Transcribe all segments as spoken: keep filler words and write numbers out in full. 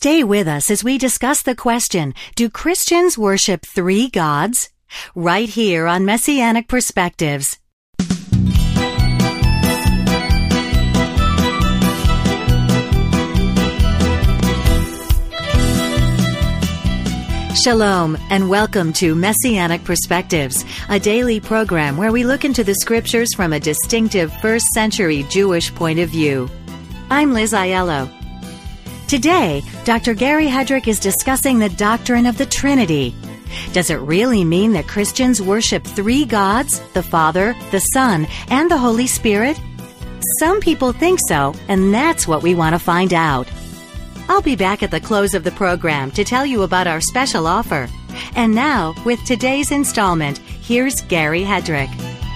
Stay with us as we discuss the question, do Christians worship three gods? Right here on Messianic Perspectives. Shalom, and welcome to Messianic Perspectives, a daily program where we look into the Scriptures from a distinctive first century Jewish point of view. I'm Liz Aiello. Today, Doctor Gary Hedrick is discussing the doctrine of the Trinity. Does it really mean that Christians worship three gods, the Father, the Son, and the Holy Spirit? Some people think so, and that's what we want to find out. I'll be back at the close of the program to tell you about our special offer. And now, with today's installment, here's Gary Hedrick.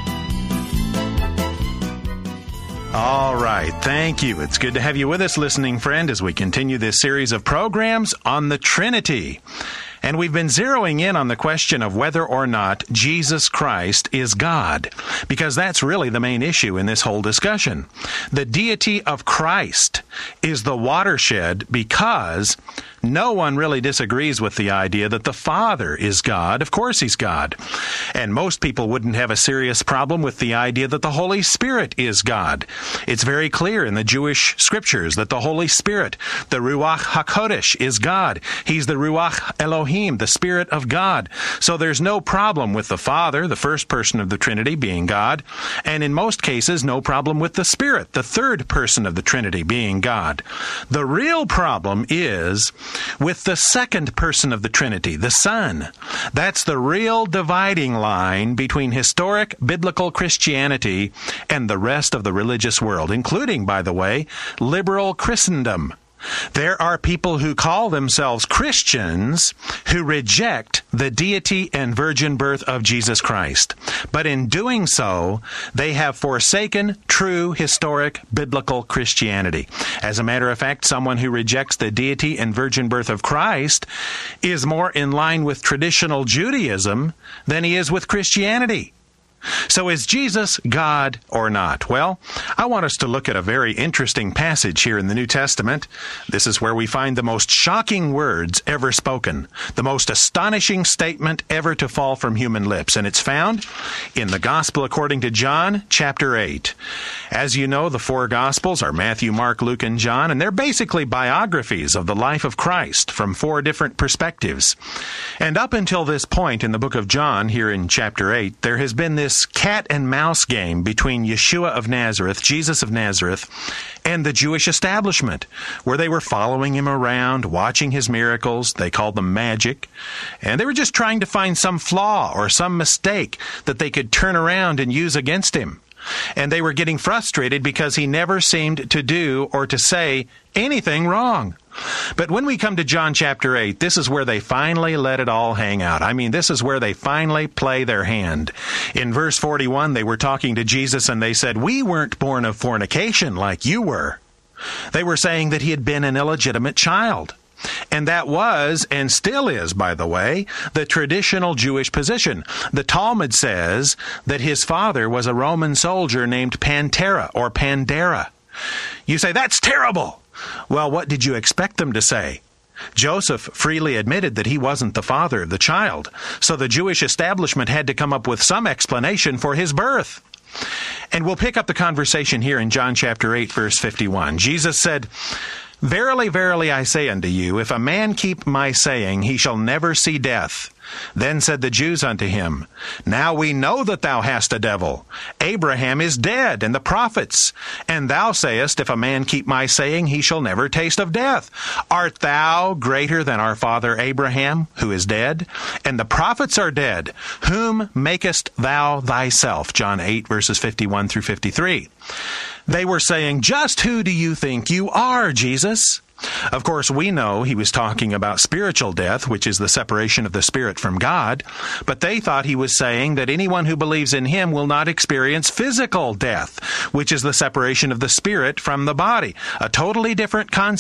All right. Thank you. It's good to have you with us, listening friend, as we continue this series of programs on the Trinity. And we've been zeroing in on the question of whether or not Jesus Christ is God, because that's really the main issue in this whole discussion. The deity of Christ is the watershed because no one really disagrees with the idea that the Father is God. Of course He's God. And most people wouldn't have a serious problem with the idea that the Holy Spirit is God. It's very clear in the Jewish Scriptures that the Holy Spirit, the Ruach HaKodesh, is God. He's the Ruach Elohim, the Spirit of God. So there's no problem with the Father, the first person of the Trinity, being God. And in most cases, no problem with the Spirit, the third person of the Trinity, being God. The real problem is with the second person of the Trinity, the Son. That's the real dividing line between historic biblical Christianity and the rest of the religious world, including, by the way, liberal Christendom. There are people who call themselves Christians who reject the deity and virgin birth of Jesus Christ. But in doing so, they have forsaken true historic biblical Christianity. As a matter of fact, someone who rejects the deity and virgin birth of Christ is more in line with traditional Judaism than he is with Christianity. So is Jesus God or not? Well, I want us to look at a very interesting passage here in the New Testament. This is where we find the most shocking words ever spoken, the most astonishing statement ever to fall from human lips, and it's found in the Gospel according to John, chapter eight. As you know, the four Gospels are Matthew, Mark, Luke, and John, and they're basically biographies of the life of Christ from four different perspectives. And up until this point in the book of John, here in chapter eight, there has been this cat and mouse game between Yeshua of Nazareth, Jesus of Nazareth, and the Jewish establishment, where they were following him around, watching his miracles. They called them magic. And they were just trying to find some flaw or some mistake that they could turn around and use against him. And they were getting frustrated because he never seemed to do or to say anything wrong. But when we come to John chapter eight, this is where they finally let it all hang out. I mean, this is where they finally play their hand. In verse forty-one, they were talking to Jesus and they said, "We weren't born of fornication like you were." They were saying that he had been an illegitimate child. And that was, and still is, by the way, the traditional Jewish position. The Talmud says that his father was a Roman soldier named Pantera or Pandera. You say, that's terrible. Well, what did you expect them to say? Joseph freely admitted that he wasn't the father of the child, so the Jewish establishment had to come up with some explanation for his birth. And we'll pick up the conversation here in John chapter eight, verse fifty-one. Jesus said, "Verily, verily, I say unto you, if a man keep my saying, he shall never see death. Then said the Jews unto him, Now we know that thou hast a devil. Abraham is dead, and the prophets. And thou sayest, If a man keep my saying, he shall never taste of death. Art thou greater than our father Abraham, who is dead? And the prophets are dead. Whom makest thou thyself?" John eight, verses fifty-one through fifty-three. They were saying, "Just who do you think you are, Jesus?" Of course, we know he was talking about spiritual death, which is the separation of the spirit from God, but they thought he was saying that anyone who believes in him will not experience physical death, which is the separation of the spirit from the body, a totally different concept.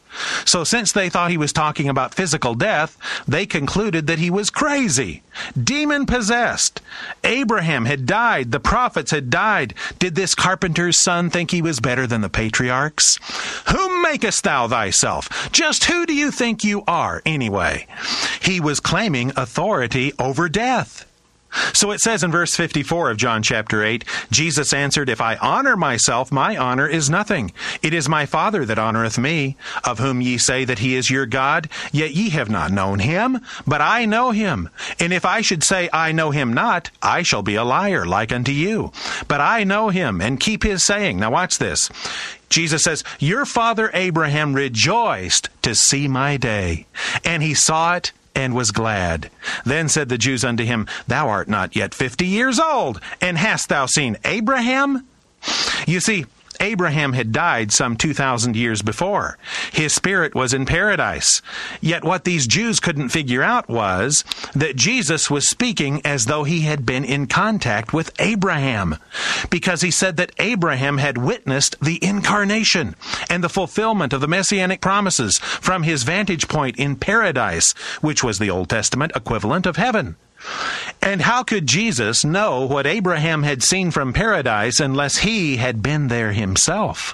So since they thought he was talking about physical death, they concluded that he was crazy, demon-possessed. Abraham had died. The prophets had died. Did this carpenter's son think he was better than the patriarchs? Whom makest thou thyself? Just who do you think you are, anyway? He was claiming authority over death. So it says in verse fifty-four of John chapter eight, Jesus answered, If I honor myself, my honor is nothing. It is my Father that honoreth me, of whom ye say that he is your God, yet ye have not known him, but I know him. And if I should say I know him not, I shall be a liar like unto you. But I know him, and keep his saying. Now watch this. Jesus says, Your father Abraham rejoiced to see my day, and he saw it, and was glad. Then said the Jews unto him, Thou art not yet fifty years old, and hast thou seen Abraham? You see, Abraham had died some two thousand years before. His spirit was in paradise. Yet what these Jews couldn't figure out was that Jesus was speaking as though he had been in contact with Abraham, because he said that Abraham had witnessed the incarnation and the fulfillment of the messianic promises from his vantage point in paradise, which was the Old Testament equivalent of heaven. And how could Jesus know what Abraham had seen from paradise unless he had been there himself?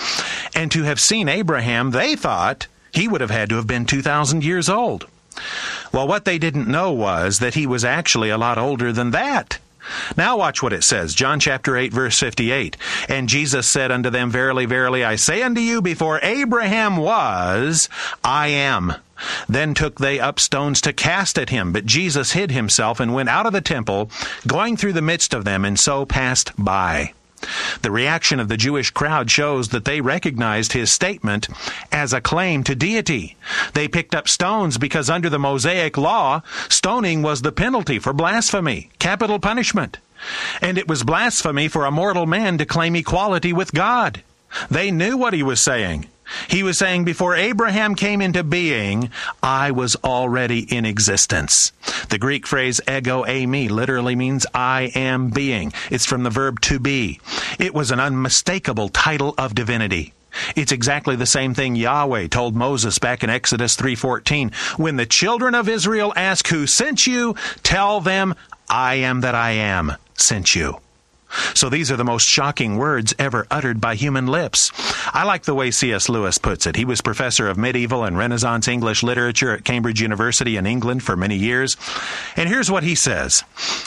And to have seen Abraham, they thought he would have had to have been two thousand years old. Well, what they didn't know was that he was actually a lot older than that. Now watch what it says, John chapter eight, verse fifty-eight. And Jesus said unto them, Verily, verily, I say unto you, before Abraham was, I am. Then took they up stones to cast at him. But Jesus hid himself and went out of the temple, going through the midst of them, and so passed by. The reaction of the Jewish crowd shows that they recognized his statement as a claim to deity. They picked up stones because under the Mosaic law, stoning was the penalty for blasphemy, capital punishment. And it was blasphemy for a mortal man to claim equality with God. They knew what he was saying. He was saying, before Abraham came into being, I was already in existence. The Greek phrase ego eimi literally means I am being. It's from the verb to be. It was an unmistakable title of divinity. It's exactly the same thing Yahweh told Moses back in Exodus three fourteen. When the children of Israel ask who sent you, tell them, I am that I am sent you. So these are the most shocking words ever uttered by human lips. I like the way C S Lewis puts it. He was professor of medieval and Renaissance English literature at Cambridge University in England for many years. And here's what he says.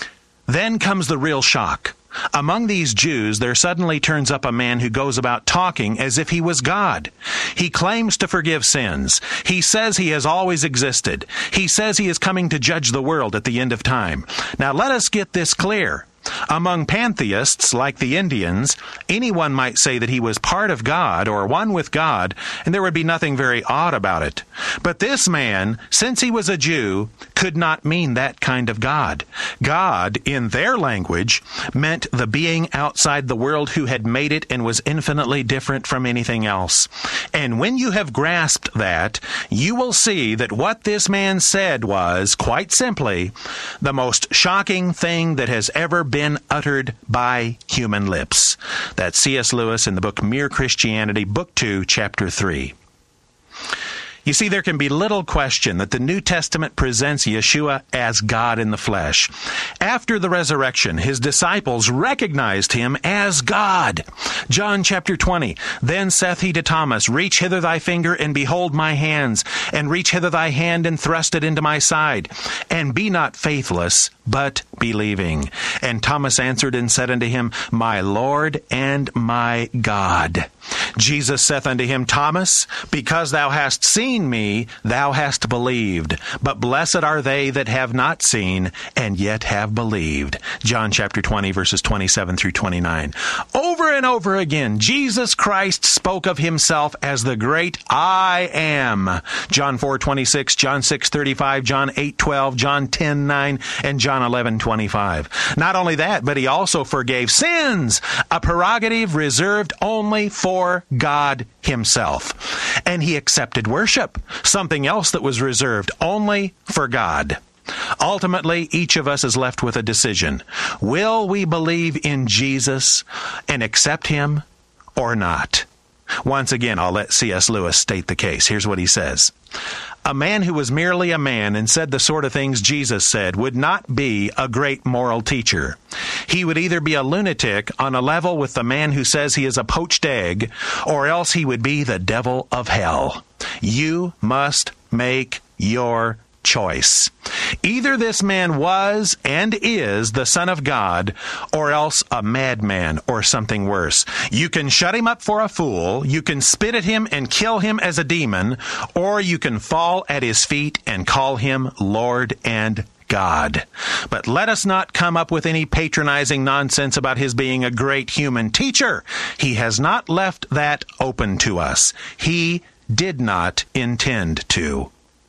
Then comes the real shock. Among these Jews, there suddenly turns up a man who goes about talking as if he was God. He claims to forgive sins. He says he has always existed. He says he is coming to judge the world at the end of time. Now let us get this clear. Among pantheists, like the Indians, anyone might say that he was part of God or one with God, and there would be nothing very odd about it. But this man, since he was a Jew, could not mean that kind of God. God, in their language, meant the being outside the world who had made it and was infinitely different from anything else. And when you have grasped that, you will see that what this man said was, quite simply, the most shocking thing that has ever been been uttered by human lips. That's C S Lewis in the book Mere Christianity, Book two, Chapter three. You see, there can be little question that the New Testament presents Yeshua as God in the flesh. After the resurrection, his disciples recognized him as God. John chapter twenty, Then saith he to Thomas, Reach hither thy finger, and behold my hands, and reach hither thy hand, and thrust it into my side. And be not faithless, but believing. And Thomas answered and said unto him, My Lord and my God. Jesus saith unto him, Thomas, because thou hast seen me, thou hast believed. But blessed are they that have not seen, and yet have believed. John chapter twenty, verses twenty-seven through twenty-nine. Over and over again, Jesus Christ spoke of himself as the great I am. John four twenty-six, John six thirty-five, John eight twelve, John ten nine, and John eleven twenty-five. Not only that, but he also forgave sins, a prerogative reserved only for God himself. And he accepted worship, something else that was reserved only for God. Ultimately, each of us is left with a decision. Will we believe in Jesus and accept him or not? Once again, I'll let C S Lewis state the case. Here's what he says. A man who was merely a man and said the sort of things Jesus said would not be a great moral teacher. He would either be a lunatic on a level with the man who says he is a poached egg, or else he would be the devil of hell. You must make your choice. Either this man was and is the Son of God, or else a madman or something worse. You can shut him up for a fool, you can spit at him and kill him as a demon, or you can fall at his feet and call him Lord and God. But let us not come up with any patronizing nonsense about his being a great human teacher. He has not left that open to us. He did not intend to.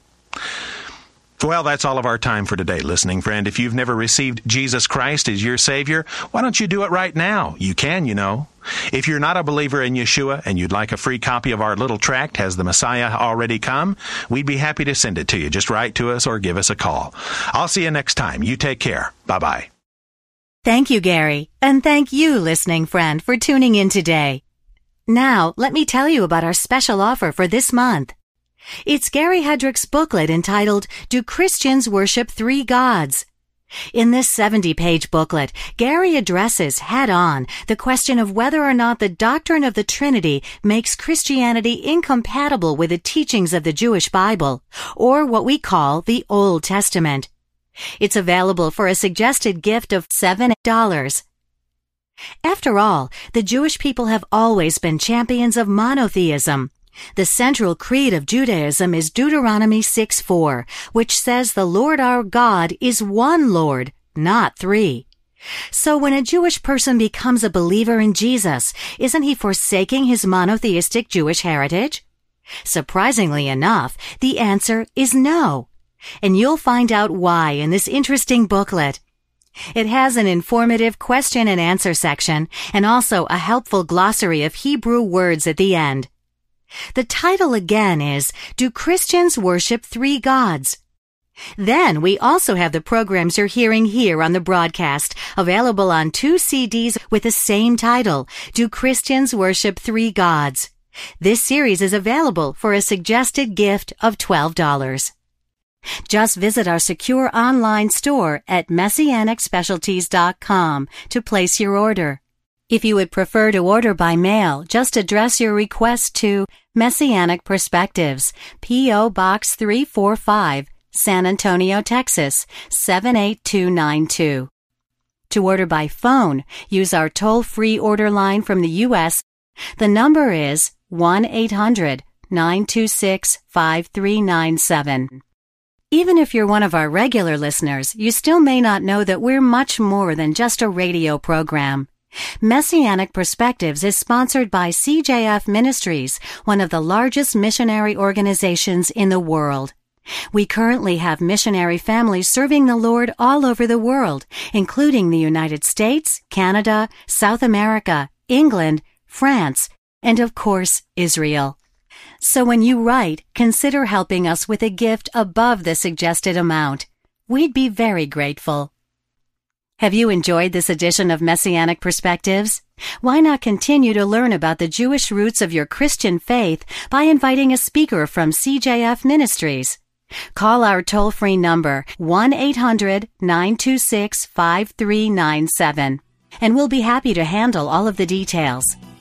Well, that's all of our time for today, listening friend. If you've never received Jesus Christ as your Savior, why don't you do it right now? You can, you know. If you're not a believer in Yeshua and you'd like a free copy of our little tract, Has the Messiah Already Come? We'd be happy to send it to you. Just write to us or give us a call. I'll see you next time. You take care. Bye-bye. Thank you, Gary. And thank you, listening friend, for tuning in today. Now, let me tell you about our special offer for this month. It's Gary Hedrick's booklet entitled, Do Christians Worship Three Gods? In this seventy-page booklet, Gary addresses head-on the question of whether or not the doctrine of the Trinity makes Christianity incompatible with the teachings of the Jewish Bible, or what we call the Old Testament. It's available for a suggested gift of seven dollars. After all, the Jewish people have always been champions of monotheism. The central creed of Judaism is Deuteronomy six four, which says the Lord our God is one Lord, not three. So when a Jewish person becomes a believer in Jesus, isn't he forsaking his monotheistic Jewish heritage? Surprisingly enough, the answer is no. And you'll find out why in this interesting booklet. It has an informative question and answer section, and also a helpful glossary of Hebrew words at the end. The title again is, Do Christians Worship Three Gods? Then we also have the programs you're hearing here on the broadcast, available on two C Ds with the same title, Do Christians Worship Three Gods? This series is available for a suggested gift of twelve dollars. Just visit our secure online store at messianic specialties dot com to place your order. If you would prefer to order by mail, just address your request to Messianic Perspectives, P O. Box three forty-five, San Antonio, Texas, seven eight two nine two. To order by phone, use our toll-free order line from the U S. The number is one eight hundred nine two six five three nine seven. Even if you're one of our regular listeners, you still may not know that we're much more than just a radio program. Messianic Perspectives is sponsored by C J F Ministries, one of the largest missionary organizations in the world. We currently have missionary families serving the Lord all over the world, including the United States, Canada, South America, England, France, and of course, Israel. So when you write, consider helping us with a gift above the suggested amount. We'd be very grateful. Have you enjoyed this edition of Messianic Perspectives? Why not continue to learn about the Jewish roots of your Christian faith by inviting a speaker from C J F Ministries? Call our toll-free number, one eight hundred nine two six five three nine seven, and we'll be happy to handle all of the details.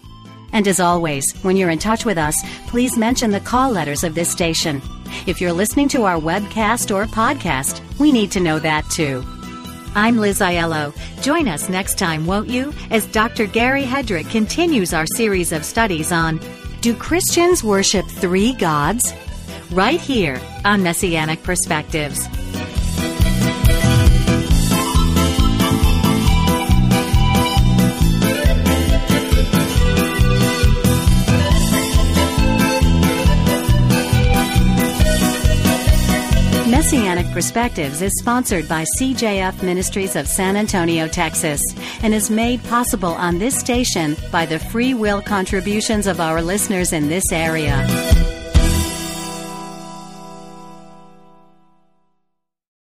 And as always, when you're in touch with us, please mention the call letters of this station. If you're listening to our webcast or podcast, we need to know that too. I'm Liz Aiello. Join us next time, won't you, as Doctor Gary Hedrick continues our series of studies on Do Christians Worship Three Gods? Right here on Messianic Perspectives. Messianic Perspectives is sponsored by C J F Ministries of San Antonio, Texas, and is made possible on this station by the free will contributions of our listeners in this area.